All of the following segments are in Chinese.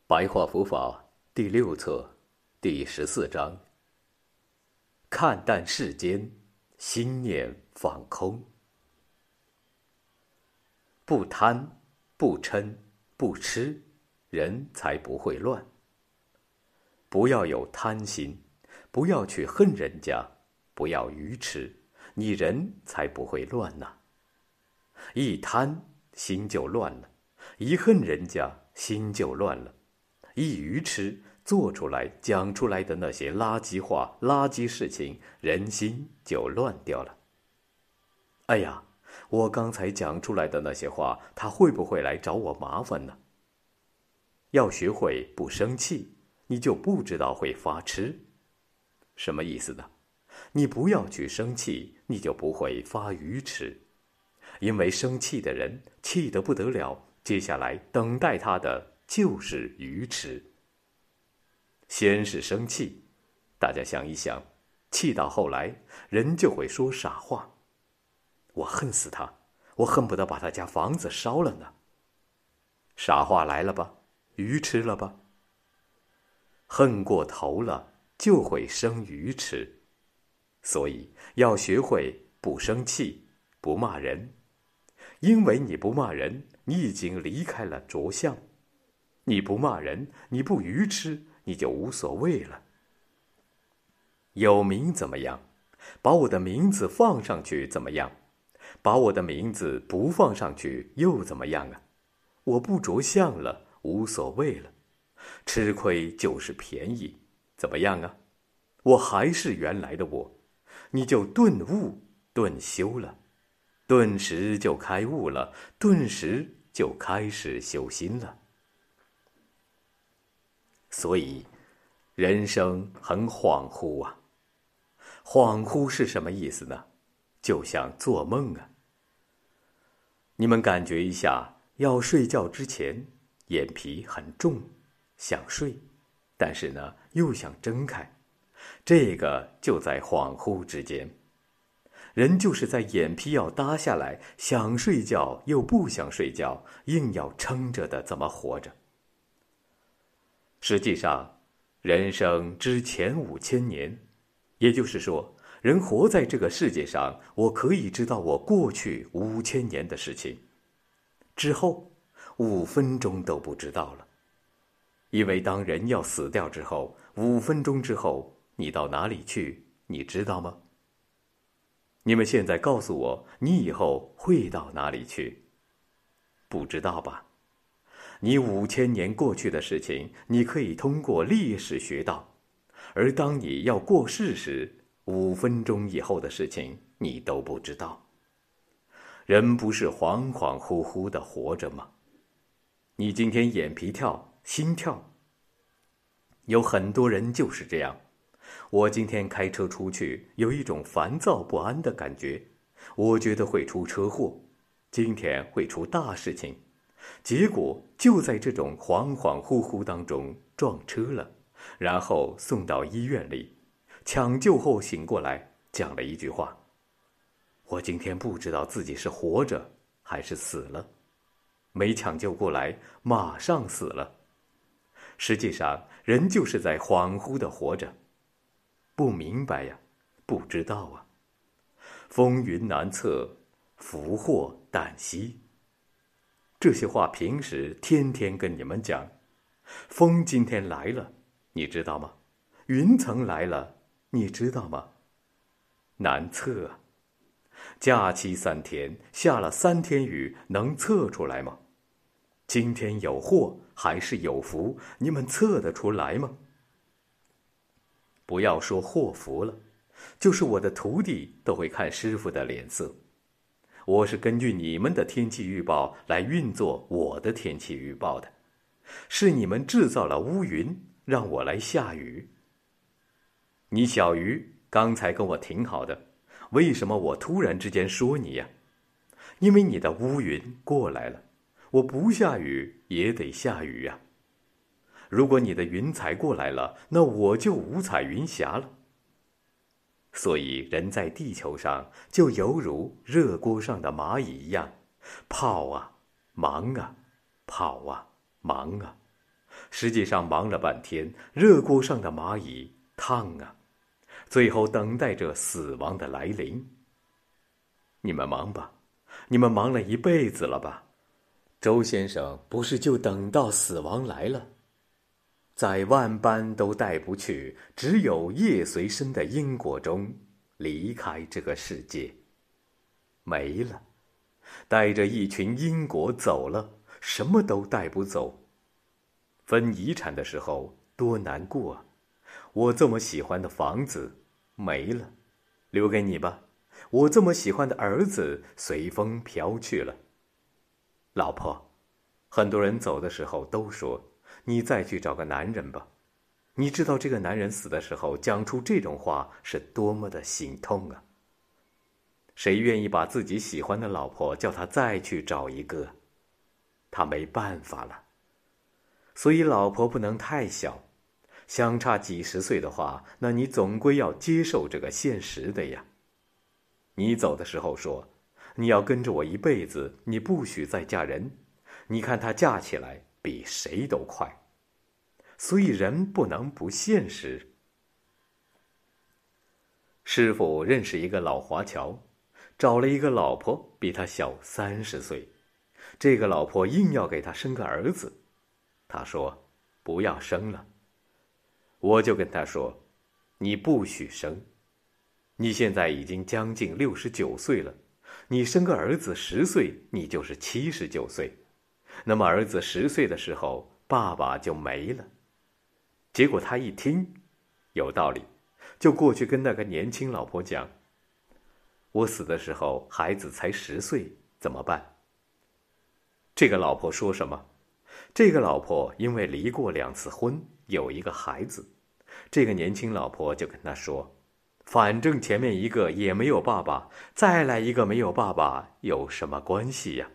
白话佛法第6册第14章：看淡世间，心念放空。不贪，不嗔，不痴，人才不会乱。不要有贪心，不要去恨人家，不要愚痴，你人才不会乱呐。一贪，心就乱了；一恨人家，心就乱了；一愚痴，做出来讲出来的那些垃圾话、垃圾事情，人心就乱掉了。哎呀，我刚才讲出来的那些话，他会不会来找我麻烦呢？要学会不生气，你就不知道会发痴。什么意思呢？你不要去生气，你就不会发愚痴。因为生气的人气得不得了，接下来等待他的就是愚痴。先是生气，大家想一想，气到后来，人就会说傻话。我恨死他，我恨不得把他家房子烧了呢。傻话来了吧？愚痴了吧？恨过头了，就会生愚痴。所以要学会不生气，不骂人。因为你不骂人，你已经离开了着相。你不骂人，你不愚痴，你就无所谓了。有名怎么样？把我的名字放上去怎么样？把我的名字不放上去又怎么样啊？我不着相了，无所谓了。吃亏就是便宜，怎么样啊？我还是原来的我，你就顿悟顿修了。顿时就开悟了，顿时就开始修心了。所以，人生很恍惚啊。恍惚是什么意思呢？就像做梦啊。你们感觉一下，要睡觉之前，眼皮很重，想睡，但是呢，又想睁开，这个就在恍惚之间。人就是在眼皮要耷下来，想睡觉又不想睡觉，硬要撑着的这么活着。实际上，人生之前5000年，也就是说，人活在这个世界上，我可以知道我过去5000年的事情，之后5分钟都不知道了。因为当人要死掉之后，5分钟之后，你到哪里去，你知道吗？你们现在告诉我，你以后会到哪里去？不知道吧？你5000年过去的事情，你可以通过历史学到，而当你要过世时，5分钟以后的事情你都不知道。人不是恍恍惚惚的活着吗？你今天眼皮跳，心跳，有很多人就是这样。我今天开车出去，有一种烦躁不安的感觉，我觉得会出车祸，今天会出大事情，结果就在这种恍恍惚惚当中撞车了，然后送到医院里，抢救后醒过来，讲了一句话：我今天不知道自己是活着还是死了，没抢救过来，马上死了。实际上，人就是在恍惚的活着。不明白呀，不知道啊。风云难测，福祸旦夕。这些话平时天天跟你们讲。风今天来了，你知道吗？云层来了，你知道吗？难测啊。假期3天，下了3天雨，能测出来吗？今天有祸还是有福，你们测得出来吗？不要说祸福了，就是我的徒弟都会看师傅的脸色。我是根据你们的天气预报来运作我的天气预报的，是你们制造了乌云，让我来下雨。你小鱼刚才跟我挺好的，为什么我突然之间说你呀？因为你的乌云过来了，我不下雨也得下雨呀。如果你的云彩过来了，那我就五彩云霞了。所以人在地球上就犹如热锅上的蚂蚁一样，跑啊，忙啊，跑啊，忙啊。 实际上忙了半天，热锅上的蚂蚁烫啊，最后等待着死亡的来临。你们忙吧，你们忙了一辈子了吧？周先生不是就等到死亡来了？在万般都带不去，只有夜随身的因果中离开这个世界，没了，带着一群因果走了，什么都带不走。分遗产的时候多难过啊！我这么喜欢的房子没了，留给你吧。我这么喜欢的儿子随风飘去了。老婆，很多人走的时候都说，你再去找个男人吧。你知道这个男人死的时候讲出这种话是多么的心痛啊！谁愿意把自己喜欢的老婆叫他再去找一个？他没办法了。所以老婆不能太小，相差几十岁的话，那你总归要接受这个现实的呀。你走的时候说，你要跟着我一辈子，你不许再嫁人。你看她嫁起来比谁都快。所以人不能不现实。师傅认识一个老华侨，找了一个老婆比他小30岁，这个老婆硬要给他生个儿子，他说不要生了。我就跟他说，你不许生，你现在已经将近69岁了，你生个儿子10岁，你就是79岁，那么儿子10岁的时候，爸爸就没了。结果他一听，有道理，就过去跟那个年轻老婆讲，我死的时候孩子才10岁，怎么办？这个老婆说什么？这个老婆因为离过2次婚，有一个孩子。这个年轻老婆就跟他说，反正前面一个也没有爸爸，再来一个没有爸爸有什么关系呀？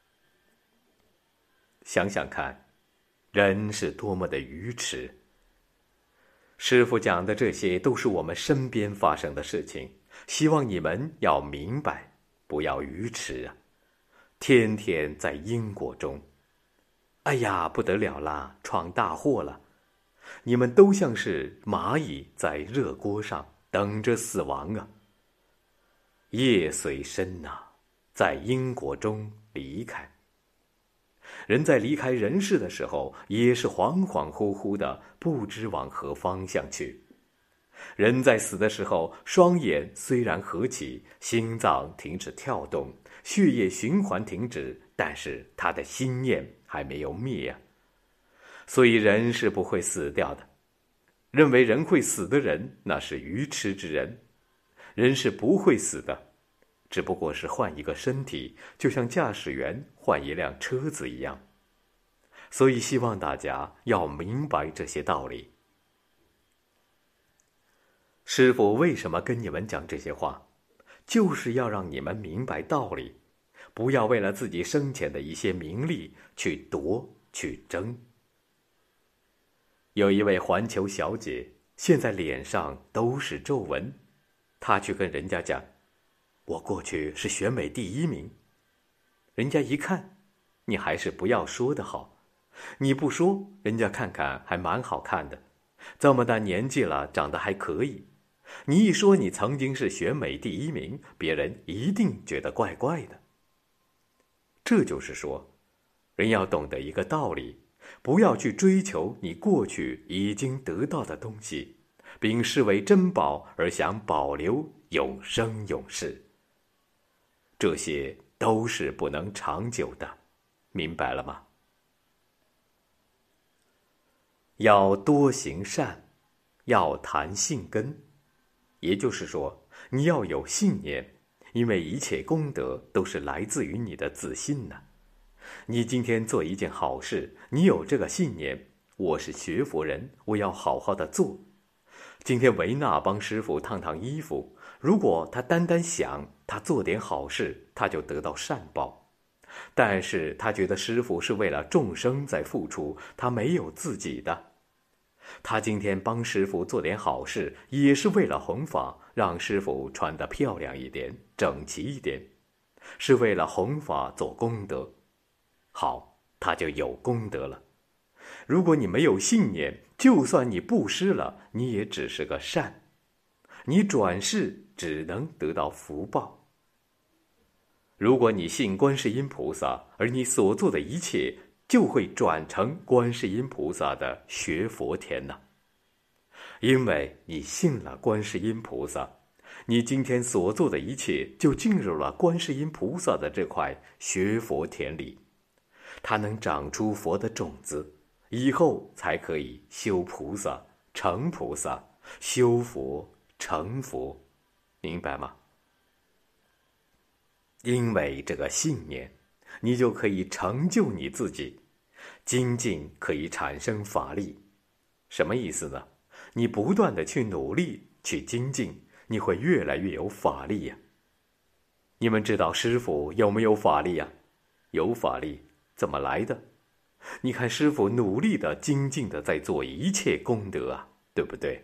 想想看，人是多么的愚痴。师父讲的这些都是我们身边发生的事情，希望你们要明白，不要愚痴啊！天天在因果中，哎呀，不得了啦，闯大祸了！你们都像是蚂蚁在热锅上等着死亡啊！业随身呐，在因果中离开。人在离开人世的时候，也是恍恍惚惚的，不知往何方向去。人在死的时候，双眼虽然合起，心脏停止跳动，血液循环停止，但是他的心念还没有灭啊。所以人是不会死掉的。认为人会死的人，那是愚痴之人。人是不会死的，只不过是换一个身体，就像驾驶员换一辆车子一样。所以希望大家要明白这些道理。师父为什么跟你们讲这些话？就是要让你们明白道理，不要为了自己生前的一些名利去夺去争。有一位环球小姐，现在脸上都是皱纹，她去跟人家讲，我过去是选美第1名。人家一看，你还是不要说的好，你不说，人家看看还蛮好看的，这么大年纪了，长得还可以。你一说你曾经是选美第1名，别人一定觉得怪怪的。这就是说，人要懂得一个道理，不要去追求你过去已经得到的东西，并视为珍宝而想保留永生永世。这些都是不能长久的，明白了吗？要多行善，要谈信根。也就是说，你要有信念，因为一切功德都是来自于你的自信呢。你今天做一件好事，你有这个信念，我是学佛人，我要好好的做。今天维娜帮师父烫烫衣服，如果他单单想他做点好事，他就得到善报。但是他觉得师父是为了众生在付出，他没有自己的。他今天帮师父做点好事，也是为了弘法，让师父穿得漂亮一点，整齐一点，是为了弘法做功德。好，他就有功德了。 如果你没有信念，就算你布施了，你也只是个善，你转世只能得到福报。如果你信观世音菩萨，而你所做的一切就会转成观世音菩萨的学佛田呢。因为你信了观世音菩萨，你今天所做的一切就进入了观世音菩萨的这块学佛田里，它能长出佛的种子，以后才可以修菩萨、成菩萨，修佛、成佛，明白吗？因为这个信念，你就可以成就你自己。精进可以产生法力，什么意思呢？你不断的去努力去精进，你会越来越有法力呀。你们知道师父有没有法力呀？有法力，怎么来的？你看师父努力的精进的在做一切功德啊，对不对？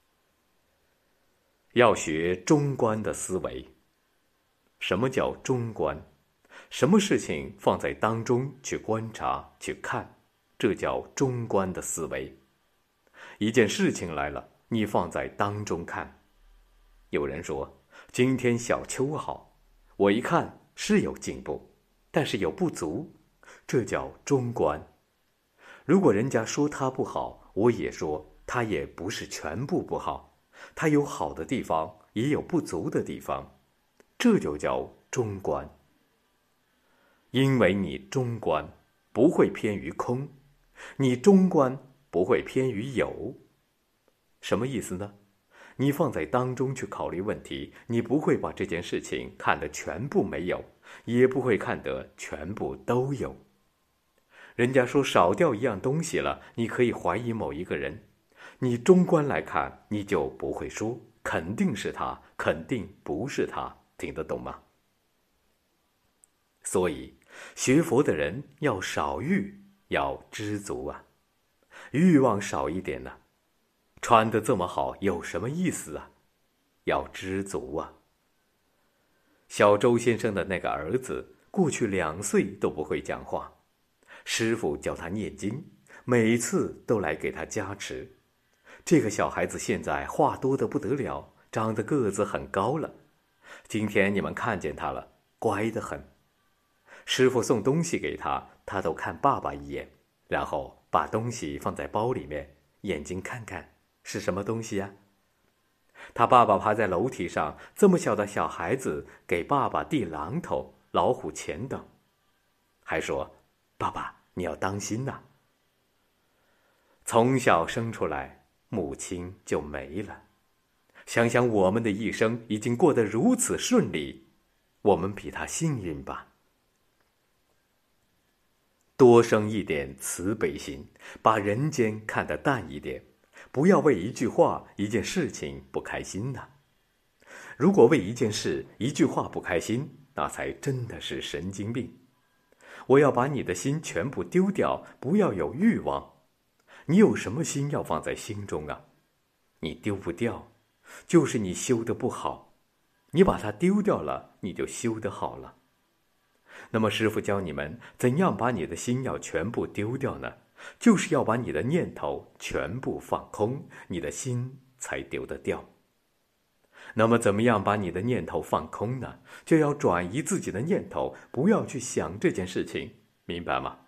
要学中观的思维。什么叫中观？什么事情放在当中去观察去看，这叫中观的思维。一件事情来了，你放在当中看。有人说今天小秋好，我一看是有进步，但是有不足，这叫中观。如果人家说他不好，我也说他也不是全部不好，他有好的地方，也有不足的地方，这就叫中观。因为你中观不会偏于空，你中观不会偏于有。什么意思呢？你放在当中去考虑问题，你不会把这件事情看得全部没有，也不会看得全部都有。人家说少掉一样东西了，你可以怀疑某一个人，你中观来看，你就不会说肯定是他，肯定不是他，听得懂吗？所以学佛的人要少欲，要知足啊，欲望少一点呢，穿得这么好有什么意思啊？要知足啊。小周先生的那个儿子过去2岁都不会讲话，师父教他念经，每次都来给他加持。这个小孩子现在话多得不得了，长得个子很高了。今天你们看见他了，乖得很。师父送东西给他，他都看爸爸一眼，然后把东西放在包里面，眼睛看看是什么东西呀？他爸爸爬在楼梯上，这么小的小孩子给爸爸递榔头、老虎钳等，还说：“爸爸，你要当心呐。”从小生出来，母亲就没了。想想我们的一生已经过得如此顺利，我们比他幸运吧。多生一点慈悲心，把人间看得淡一点，不要为一句话、一件事情不开心呐。如果为一件事、一句话不开心，那才真的是神经病。我要把你的心全部丢掉，不要有欲望。你有什么心要放在心中啊？你丢不掉，就是你修得不好。你把它丢掉了，你就修得好了。那么师父教你们怎样把你的心要全部丢掉呢？就是要把你的念头全部放空，你的心才丢得掉。那么怎么样把你的念头放空呢？就要转移自己的念头，不要去想这件事情，明白吗？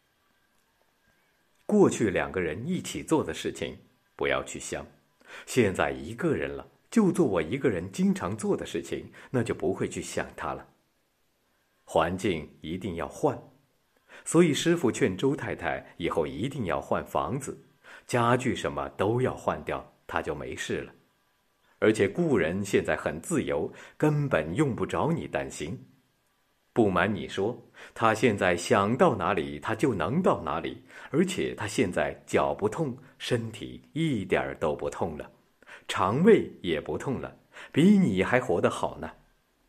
过去2个人一起做的事情不要去想，现在1个人了，就做我1个人经常做的事情，那就不会去想它了。环境一定要换，所以师父劝周太太以后一定要换房子，家具什么都要换掉，她就没事了。而且故人现在很自由，根本用不着你担心。不瞒你说，他现在想到哪里他就能到哪里，而且他现在脚不痛，身体一点都不痛了，肠胃也不痛了，比你还活得好呢。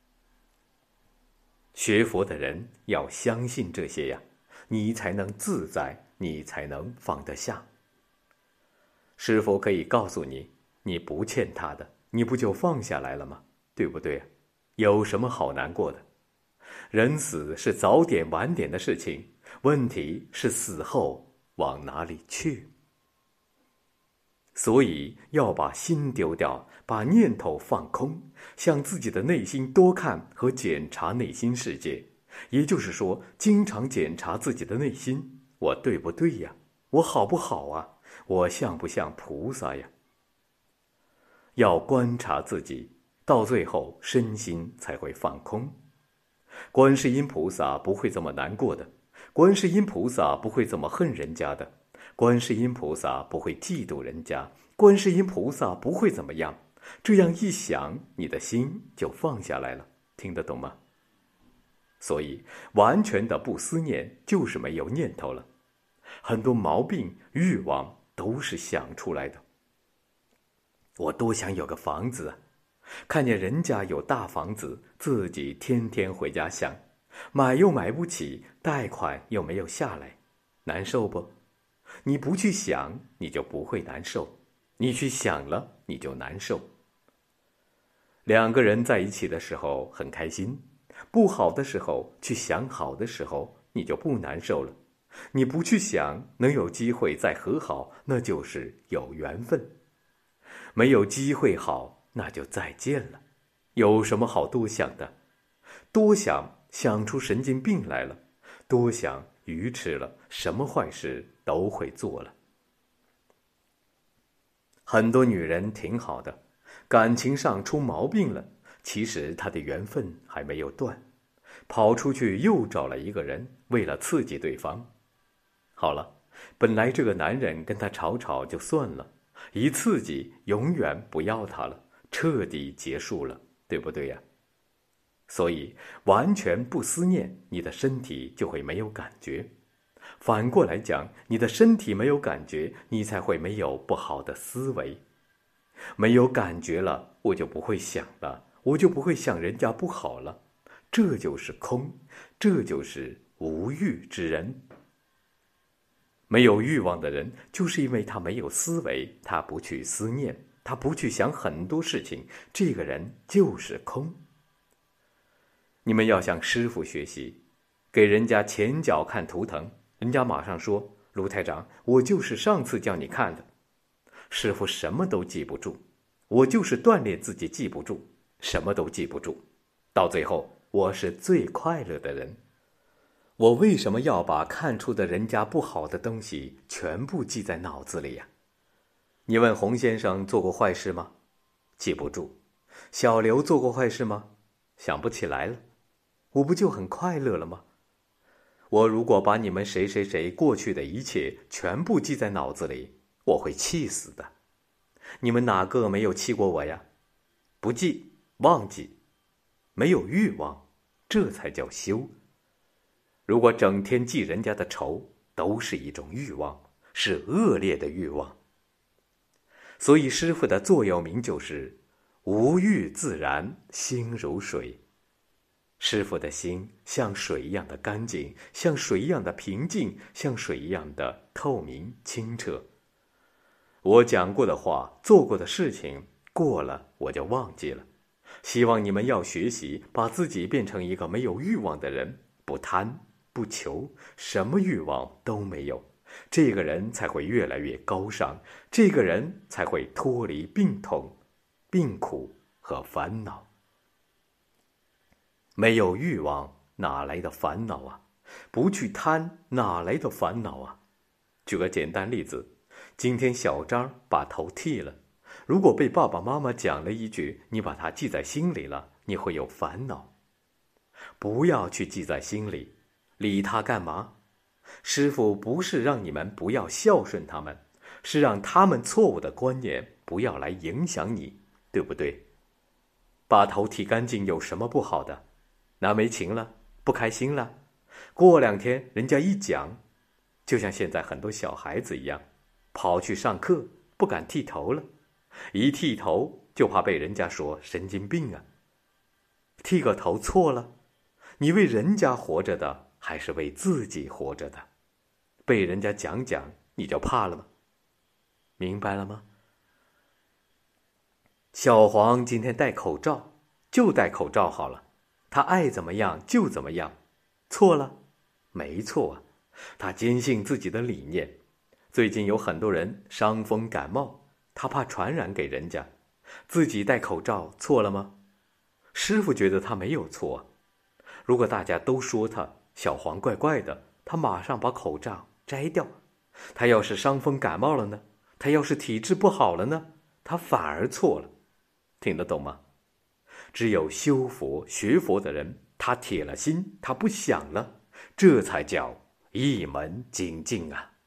学佛的人要相信这些呀，你才能自在，你才能放得下。师父可以告诉你，你不欠他的，你不就放下来了吗？对不对？有什么好难过的？人死是早点晚点的事情，问题是死后往哪里去。所以要把心丢掉，把念头放空，向自己的内心多看和检查内心世界。也就是说，经常检查自己的内心，我对不对呀？我好不好啊？我像不像菩萨呀？要观察自己，到最后身心才会放空。观世音菩萨不会这么难过的，观世音菩萨不会这么恨人家的，观世音菩萨不会嫉妒人家，观世音菩萨不会怎么样。这样一想，你的心就放下来了，听得懂吗？所以完全的不思念就是没有念头了。很多毛病欲望都是想出来的。我多想有个房子啊，看见人家有大房子，自己天天回家想，买又买不起，贷款又没有下来，难受不？你不去想，你就不会难受；你去想了，你就难受。两个人在一起的时候很开心，不好的时候去想好的时候，你就不难受了。你不去想，能有机会再和好，那就是有缘分；没有机会好，那就再见了。有什么好多想的？多想，想出神经病来了；多想，愚痴了，什么坏事都会做了。很多女人挺好的，感情上出毛病了，其实她的缘分还没有断，跑出去又找了一个人，为了刺激对方。好了，本来这个男人跟她吵吵就算了，一刺激永远不要他了，彻底结束了，对不对呀？所以完全不思念，你的身体就会没有感觉。反过来讲，你的身体没有感觉，你才会没有不好的思维。没有感觉了，我就不会想了，我就不会想人家不好了。这就是空，这就是无欲之人。没有欲望的人，就是因为他没有思维，他不去思念，他不去想很多事情，这个人就是空。你们要向师父学习，给人家前脚看图腾，人家马上说：卢台长，我就是上次叫你看的。师父什么都记不住，我就是锻炼自己记不住，什么都记不住，到最后我是最快乐的人。我为什么要把看出的人家不好的东西全部记在脑子里呀？你问洪先生做过坏事吗？记不住。小刘做过坏事吗？想不起来了。我不就很快乐了吗？我如果把你们谁谁谁过去的一切全部记在脑子里，我会气死的。你们哪个没有气过我呀？不记，忘记，没有欲望，这才叫修。如果整天记人家的仇，都是一种欲望，是恶劣的欲望。所以师父的座右铭就是无欲自然，心如水。师父的心像水一样的干净，像水一样的平静，像水一样的透明清澈。我讲过的话，做过的事情，过了我就忘记了。希望你们要学习，把自己变成一个没有欲望的人，不贪不求，什么欲望都没有，这个人才会越来越高尚，这个人才会脱离病痛、病苦和烦恼。没有欲望，哪来的烦恼啊？不去贪，哪来的烦恼啊？举个简单例子，今天小张把头剃了，如果被爸爸妈妈讲了一句，你把它记在心里了，你会有烦恼。不要去记在心里，理他干嘛？师父不是让你们不要孝顺他们，是让他们错误的观念不要来影响你，对不对？把头剃干净有什么不好的？拿没情了，不开心了，过2天人家一讲，就像现在很多小孩子一样，跑去上课不敢剃头了，一剃头就怕被人家说神经病啊。剃个头错了，你为人家活着的，还是为自己活着的？被人家讲讲，你就怕了吗？明白了吗？小黄今天戴口罩，就戴口罩好了，他爱怎么样就怎么样，错了？没错啊，他坚信自己的理念， 最近有很多人伤风感冒，他怕传染给人家，自己戴口罩错了吗？师父觉得他没有错。如果大家都说他小黄怪怪的，他马上把口罩摘掉。他要是伤风感冒了呢？他要是体质不好了呢？他反而错了。听得懂吗？只有修佛学佛的人，他铁了心，他不想了，这才叫一门精进啊。